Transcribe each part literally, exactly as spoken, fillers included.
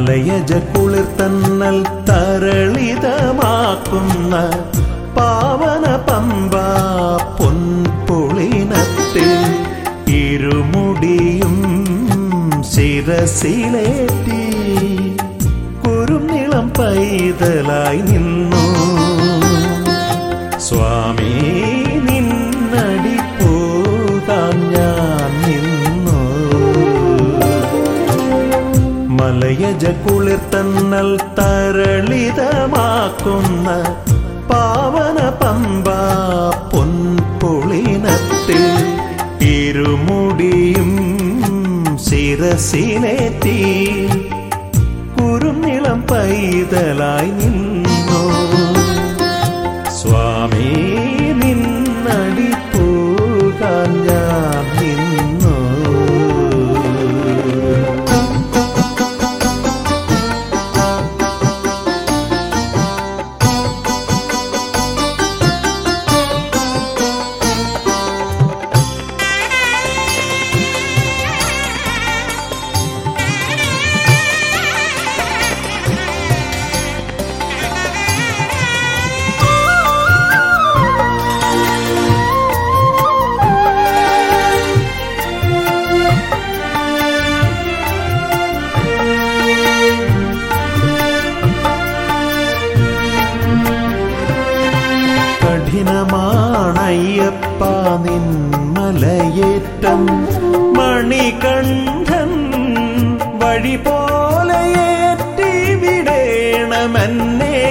മലയജ കുളിർത്തന്നൽ തരളിതമാക്കുന്ന പാവന പമ്പ പൊൻപുളിനത്തിൽ ഇരുമുടിയും ശിരസിലേറ്റി കുരുനിളം പൈതലായി നിന്നു. സ്വാമി നിന്നടി പോകാൻ ഞാൻ നിന്നു. മലയജ കുളിർത്തന്നൽ തരളിതമാക്കുന്ന പാവന പമ്പ പൊൻപുളിനത്തിൽ ഇരുമുടിയും ശിരസിലേറ്റി കുരുനിളം പൈതലായി നിന്നു. സ്വാമി നിന്നടി പോകാൻ ഞാൻ നിന്നു. കഠിനമാണയ്യപ്പ നിൻ മലയേറ്റം, മണികണ്ഠൻ വഴി പോലെ ഏറ്റി വിടേണമെന്നേ.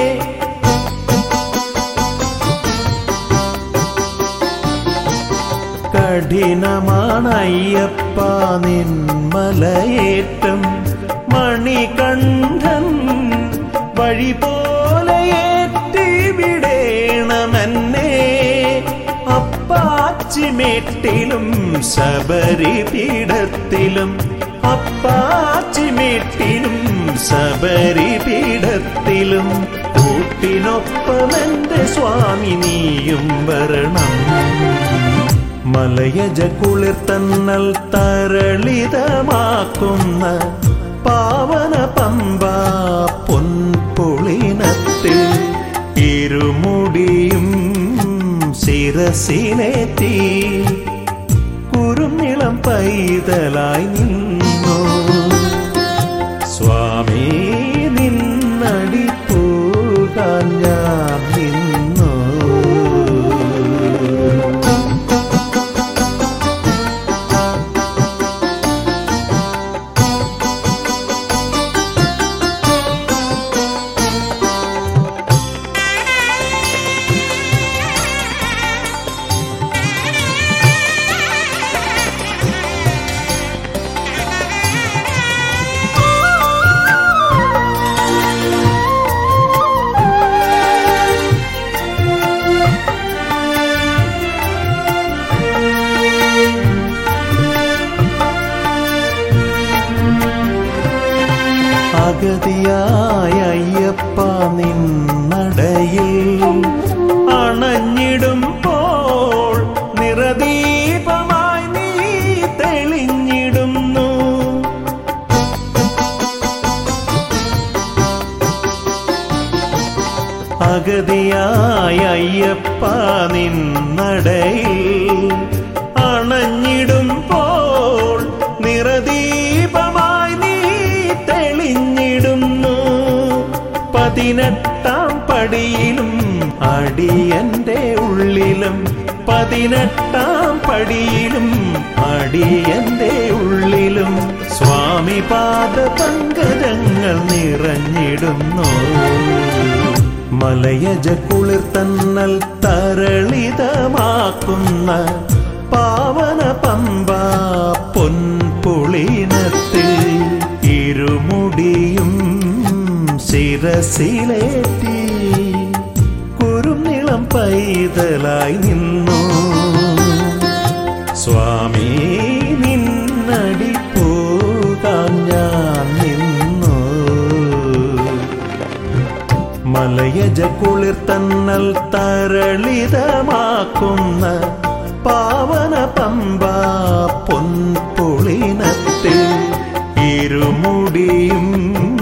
കഠിനമാണയ്യപ്പ നിൻ മലയേറ്റം, മണികണ്ഠൻ വഴി പോലെ ഏറ്റി വിടേണമെന്നേ. അപ്പാച്ചിമേട്ടിലും ശബരിപീഠത്തിലും, അപ്പാച്ചിമേട്ടിലും ശബരിപീഠത്തിലും കൂട്ടിനൊപ്പമെന്റെ സ്വാമി നീയും വരണം. മലയജ കുളിർത്തന്നൽ തരളിതമാക്കുന്ന പാവന പമ്പ പൊൻപുളിനത്തിൽ ഇരുമുടിയും ശിരസിലേറ്റി കുരുനിളം പൈതലായി നിന്നു. സ്വാമി നിന്നടി പോകാൻ ഞാൻ നിന്നു. അഗതിയായ അയ്യപ്പ നിന്നടയിൽ അണഞ്ഞിടുമ്പോൾ നിറദീപമായി നീ തെളിഞ്ഞിടുന്നു. അഗതിയായ അയ്യപ്പ നിന്നടയിൽ അണഞ്ഞിടുമ്പോൾ നിറദീപമായി നീ തെളിഞ്ഞിടുന്നു. പതിനെട്ടാം പടിയിലും അടിയന്റെ ഉള്ളിലും, പതിനെട്ടാം പടിയിലും അടിയന്റെ ഉള്ളിലും സ്വാമി പാദ പങ്കജങ്ങൾ നിറഞ്ഞിടുന്നു. മലയജ കുളിർത്തന്നൽ തരളിതമാക്കുന്ന പാവന പമ്പ പൊൻപുളിനത്തിൽ ഇരുമുടിയും ശിരസിലേറ്റി കുരുനിളം പൈതലായി നിന്നു. സ്വാമി നിന്നടി പോകാൻ ഞാൻ നിന്നു. മലയജ കുളിർത്തന്നൽ തരളിതമാക്കുന്ന പാവന പമ്പ പൊൻപുളിനത്തിൽ ഇരുമുടിയും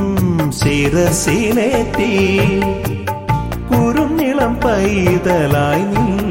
ശിരസിലേറ്റി കുരുന്നിളം പൈതലായി നിൻ